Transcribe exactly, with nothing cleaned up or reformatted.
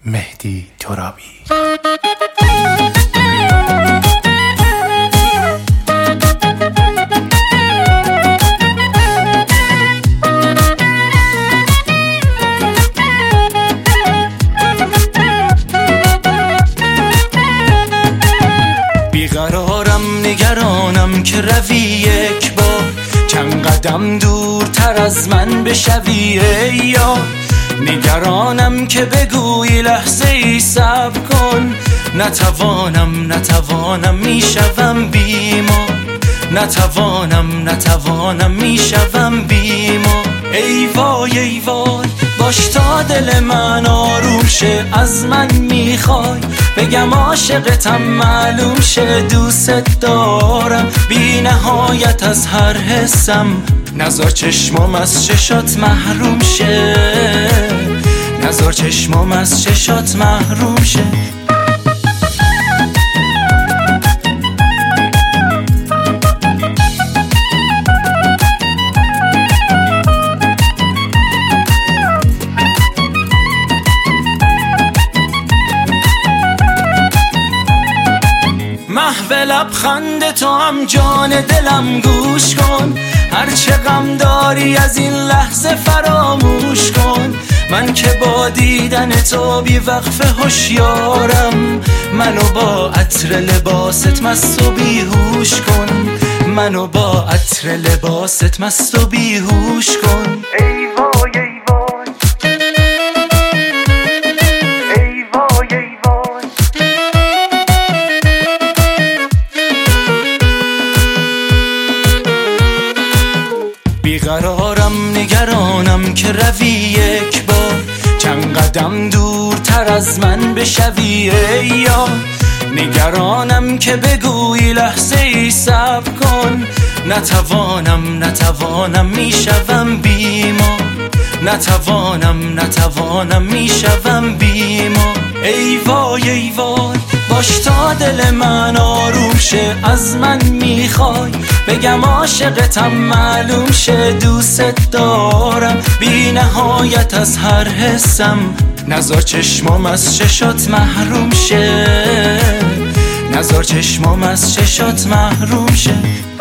مهدی ترابی. بیقرارم نگرانم که روی یک بار چند قدم دورتر از من بشوی ای یار. نگرانم که بگویی لحظه ای صبر کن. نتوانم نتوانم میشوم بیمار. نتوانم نتوانم میشوم بیمار. ای وای ای وای باش تا دل من آروم شه. از من میخوای بگم عاشقتم معلوم شه. دوست دارم بی نهایت از هر حسم. نذار چشمم از چشات محروم شه. نذار چشمم از چشات محروم شه. محو لبخند تو هم جان دلم گوش کن. هرچه غم داری از این لحظه فراموش کن. من که با دیدن تو بی وقفه هوشیارم. منو با عطر لباست مست و بیهوش کن. منو با عطر لباست مست و بیهوش کن. ای وای ای وای ای وای ای وای بیقرارم نگرانم که روی یک بار چند قدم دورتر از من بشوی ای یار. نگرانم که بگویی لحظه ای صبر کن. نتوانم نتوانم میشوم بیمار. نتوانم نتوانم میشوم بیمار. ای وای ای وای باش تا دل من آروم شه. از من میخوای بگم عاشقتم معلوم شه. دوست دارم بی نهایت از هر حسم. نذار چشمم از چشات محروم شه. نذار چشمم از چشات محروم شه.